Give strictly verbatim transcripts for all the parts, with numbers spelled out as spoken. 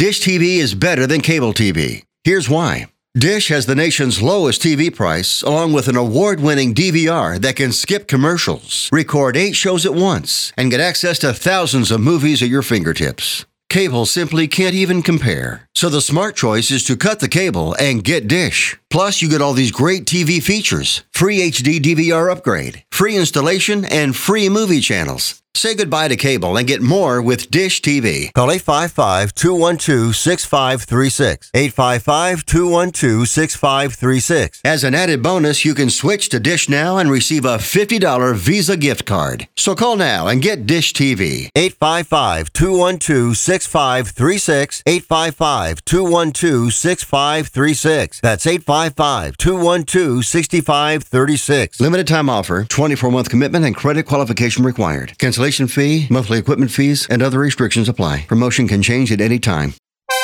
Dish T V is better than cable T V. Here's why. Dish has the nation's lowest T V price, along with an award-winning D V R that can skip commercials, record eight shows at once, and get access to thousands of movies at your fingertips. Cable simply can't even compare. So the smart choice is to cut the cable and get Dish. Plus, you get all these great T V features, free H D D V R upgrade, free installation, and free movie channels. Say goodbye to cable and get more with Dish T V. Call eight five five, two one two, six five three six. eight five five, two one two, six five three six. As an added bonus, you can switch to Dish now and receive a fifty dollars Visa gift card. So call now and get Dish T V. eight five five, two one two, six five three six. eight five five, two one two, six five three six. That's eight five five, two one two, six five three six. Limited time offer, twenty-four month commitment and credit qualification required. Cancellation fee, monthly equipment fees, and other restrictions apply. Promotion can change at any time.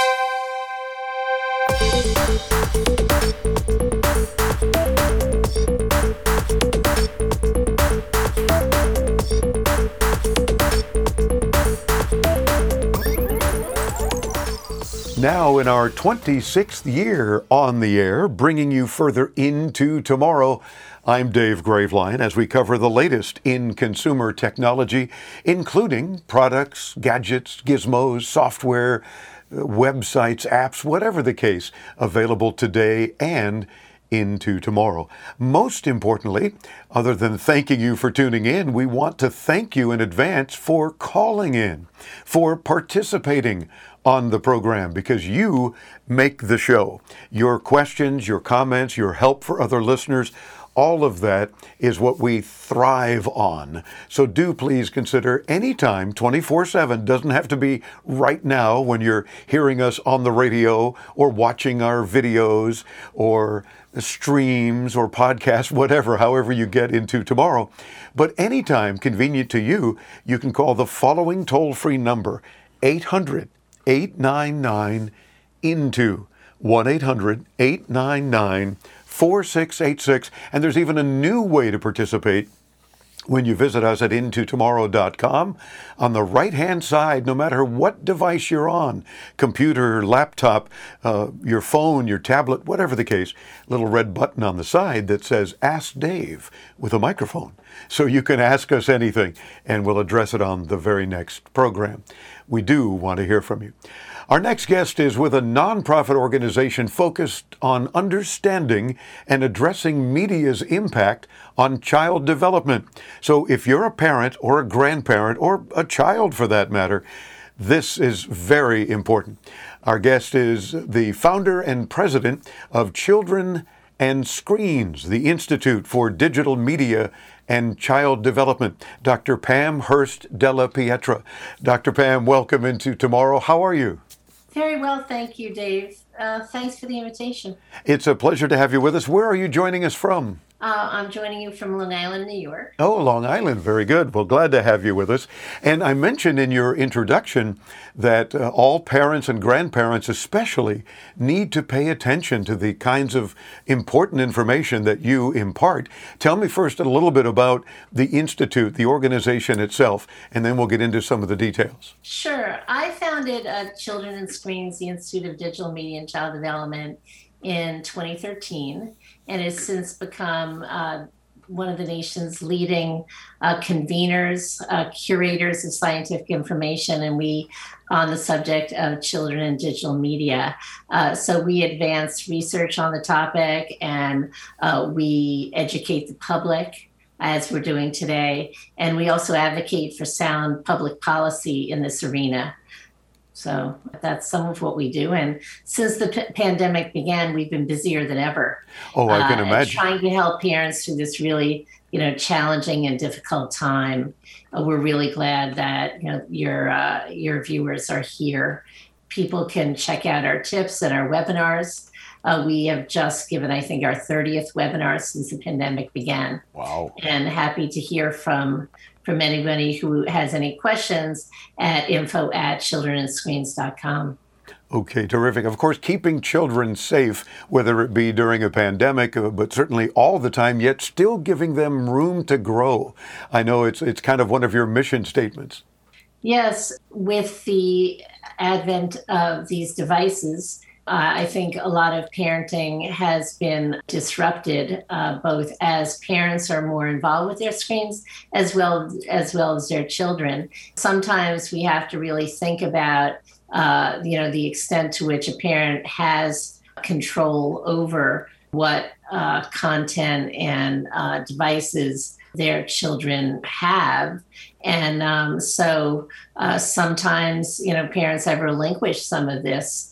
Now in our twenty-sixth year on the air, bringing you further into tomorrow, I'm Dave Graveline as we cover the latest in consumer technology, including products, gadgets, gizmos, software, websites, apps, whatever the case, available today and into tomorrow. Most importantly, other than thanking you for tuning in, we want to thank you in advance for calling in, for participating on the program, because you make the show. Your questions, your comments, your help for other listeners, all of that is what we thrive on. So do please consider anytime, twenty-four seven, doesn't have to be right now when you're hearing us on the radio or watching our videos or streams or podcasts, whatever, however you get into tomorrow. But anytime convenient to you, you can call the following toll-free number, eight hundred, eight nine nine, I N T O, one eight hundred, eight nine nine, four six eight six. And there's even a new way to participate when you visit us at into tomorrow dot com. On the right-hand side, no matter what device you're on, computer, laptop, uh, your phone, your tablet, whatever the case, little red button on the side that says Ask Dave with a microphone. So you can ask us anything, and we'll address it on the very next program. We do want to hear from you. Our next guest is with a nonprofit organization focused on understanding and addressing media's impact on child development. So if you're a parent or a grandparent or a child for that matter, this is very important. Our guest is the founder and president of Children and Screens, the Institute for Digital Media and Child Development, Doctor Pam Hurst Della Pietra. Doctor Pam, welcome into Tomorrow. How are you? Very well, thank you, Dave. Uh, thanks for the invitation. It's a pleasure to have you with us. Where are you joining us from? Uh, I'm joining you from Long Island, New York. Oh, Long Island. Very good. Well, glad to have you with us. And I mentioned in your introduction that uh, all parents and grandparents especially need to pay attention to the kinds of important information that you impart. Tell me first a little bit about the Institute, the organization itself, and then we'll get into some of the details. Sure. I founded uh, Children and Screens, the Institute of Digital Media and Child Development, in twenty thirteen, and has since become uh, one of the nation's leading uh, conveners, uh, curators of scientific information, and we on the subject of children and digital media. Uh, so we advance research on the topic, and uh, we educate the public as we're doing today, and we also advocate for sound public policy in this arena. So that's some of what we do. And since the p- pandemic began, we've been busier than ever. Oh, I can uh, imagine. Trying to help parents through this really, you know, challenging and difficult time. Uh, we're really glad that, you know, your uh, your viewers are here. People can check out our tips and our webinars. Uh, we have just given, I think, our thirtieth webinar since the pandemic began. Wow. And happy to hear from from anybody who has any questions at info at children and screens dot com. Okay, terrific. Of course, keeping children safe, whether it be during a pandemic, uh, but certainly all the time, yet still giving them room to grow. I know it's it's kind of one of your mission statements. Yes, with the advent of these devices, Uh, I think a lot of parenting has been disrupted, uh, both as parents are more involved with their screens as well as well as their children. Sometimes we have to really think about, uh, you know, the extent to which a parent has control over what uh, content and uh, devices their children have. And um, so uh, sometimes, you know, parents have relinquished some of this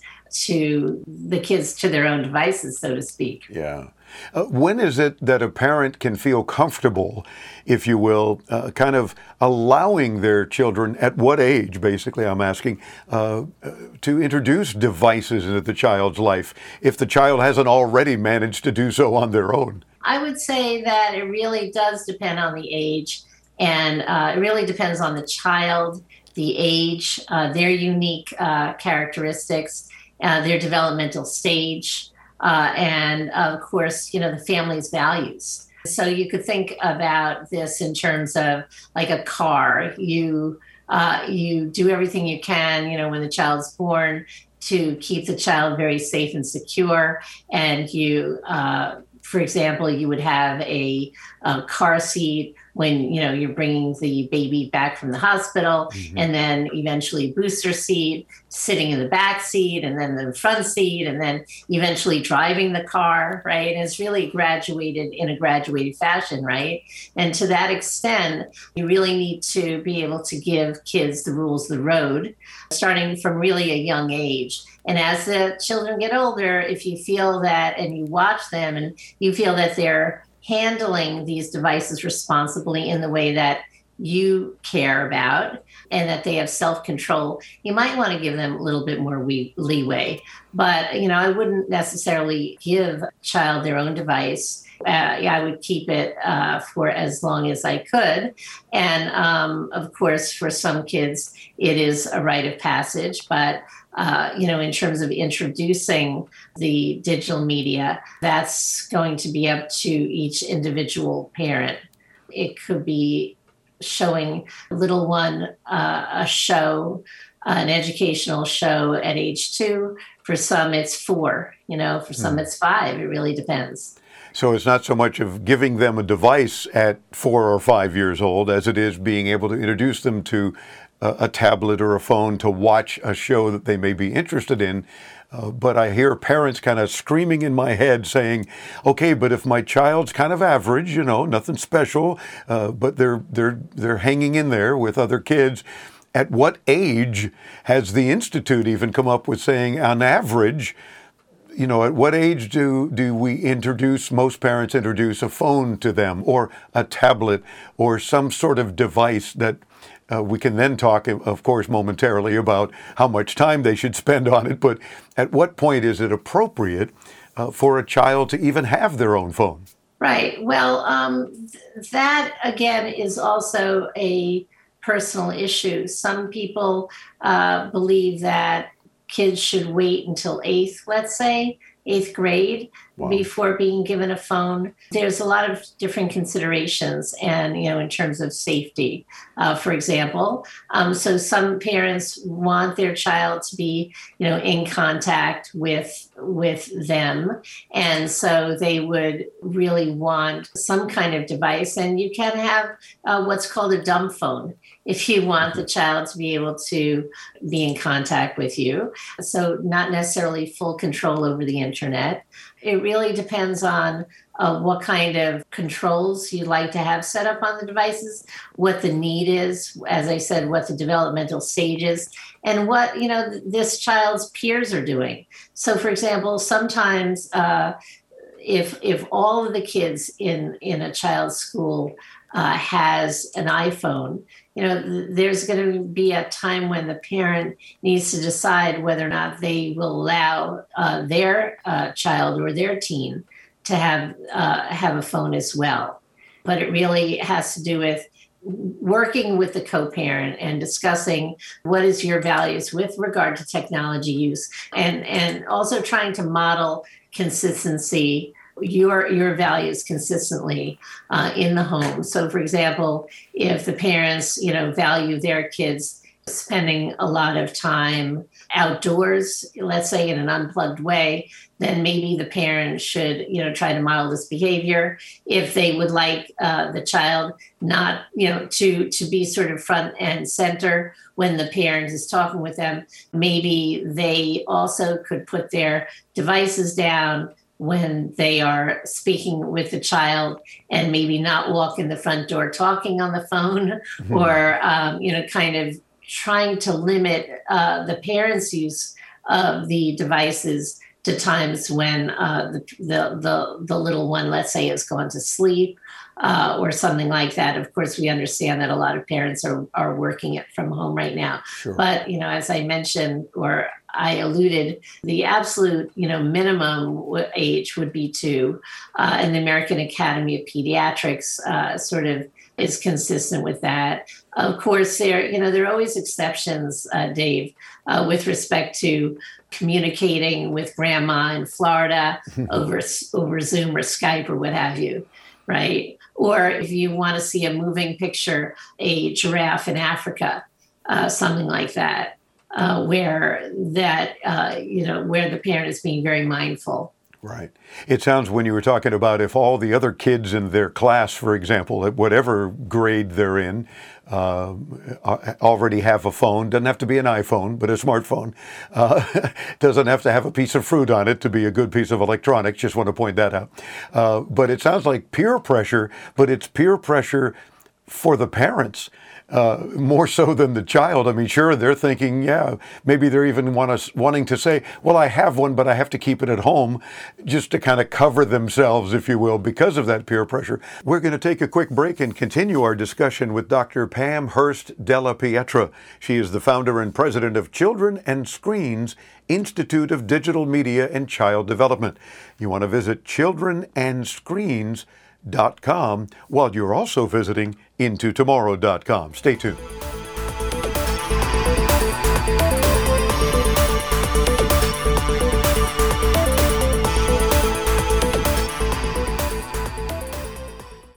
to the kids, to their own devices, so to speak. Yeah. Uh, when is it that a parent can feel comfortable, if you will, uh, kind of allowing their children, at what age, basically, I'm asking, uh, to introduce devices into the child's life, if the child hasn't already managed to do so on their own? I would say that it really does depend on the age, and uh, it really depends on the child, the age, uh, their unique uh, characteristics, Uh, their developmental stage, uh, and of course, you know, the family's values. So you could think about this in terms of like a car. You uh, you do everything you can, you know, when the child's born to keep the child very safe and secure. And you, uh, for example, you would have a, a car seat when, you know, you're bringing the baby back from the hospital, mm-hmm. and then eventually booster seat, sitting in the back seat, and then the front seat, and then eventually driving the car, right? And it's really graduated in a graduated fashion, right? And to that extent, you really need to be able to give kids the rules of the road, starting from really a young age. And as the children get older, if you feel that, and you watch them, and you feel that they're handling these devices responsibly in the way that you care about, and that they have self-control, you might want to give them a little bit more we- leeway. But, you know, I wouldn't necessarily give a child their own device. Uh, yeah, I would keep it uh, for as long as I could. And um, of course, for some kids, it is a rite of passage. But, uh, you know, in terms of introducing the digital media, that's going to be up to each individual parent. It could be showing little one uh, a show, an educational show at age two. For some, it's four. You know, for some, mm. it's five. It really depends. So it's not so much of giving them a device at four or five years old as it is being able to introduce them to a, a tablet or a phone to watch a show that they may be interested in. Uh, but I hear parents kind of screaming in my head saying, okay, but if my child's kind of average, you know, nothing special, uh, but they're they're they're hanging in there with other kids. At what age has the Institute even come up with saying, on average, you know, at what age do, do we introduce, most parents introduce a phone to them, or a tablet, or some sort of device that uh, we can then talk, of course, momentarily about how much time they should spend on it. But at what point is it appropriate uh, for a child to even have their own phone? Right. Well, um, th- that, again, is also a personal issue. Some people uh, believe that kids should wait until eighth, let's say, eighth grade, wow. before being given a phone. There's a lot of different considerations, and, you know, in terms of safety, uh, for example. Um, so some parents want their child to be, you know, in contact with with them. And so they would really want some kind of device. And you can have uh, what's called a dumb phone if you want the child to be able to be in contact with you. So not necessarily full control over the internet. It really depends on uh, what kind of controls you'd like to have set up on the devices, what the need is, as I said, what the developmental stage is, and what, you know, this child's peers are doing. So, for example, sometimes uh, if if all of the kids in, in a child's school uh, has an iPhone, you know, th- there's going to be a time when the parent needs to decide whether or not they will allow uh, their uh, child or their teen to have uh, have a phone as well. But it really has to do with working with the co-parent and discussing what is your values with regard to technology use, and, and also trying to model consistency, your your values consistently uh, in the home. So, for example, if the parents, you know, value their kids spending a lot of time outdoors, let's say in an unplugged way, then maybe the parent should, you know, try to model this behavior. If they would like uh, the child not, you know, to to be sort of front and center when the parent is talking with them, maybe they also could put their devices down when they are speaking with the child, and maybe not walk in the front door talking on the phone, mm-hmm. or, um, you know, kind of trying to limit uh, the parents' use of the devices to times when uh, the, the, the, the little one, let's say, has gone to sleep uh, or something like that. Of course, we understand that a lot of parents are, are working it from home right now. Sure. But, you know, as I mentioned, or I alluded, the absolute, you know, minimum age would be two. Uh, and the American Academy of Pediatrics uh, sort of is consistent with that. Of course, there, you know, there are always exceptions, uh, Dave, uh, with respect to communicating with grandma in Florida over over Zoom or Skype or what have you, right? Or if you want to see a moving picture, a giraffe in Africa, uh, something like that, uh, where that uh, you know where the parent is being very mindful. Right. It sounds, when you were talking about if all the other kids in their class, for example, at whatever grade they're in, uh, already have a phone, doesn't have to be an iPhone, but a smartphone, uh, doesn't have to have a piece of fruit on it to be a good piece of electronics, just want to point that out. Uh, but it sounds like peer pressure, but it's peer pressure for the parents. Uh, more so than the child. I mean, sure, they're thinking, yeah, maybe they're even want us, wanting to say, well, I have one, but I have to keep it at home, just to kind of cover themselves, if you will, because of that peer pressure. We're going to take a quick break and continue our discussion with Doctor Pam Hurst Della Pietra. She is the founder and president of Children and Screens Institute of Digital Media and Child Development. You want to visit children and screens dot com while you're also visiting into tomorrow dot com. Stay tuned.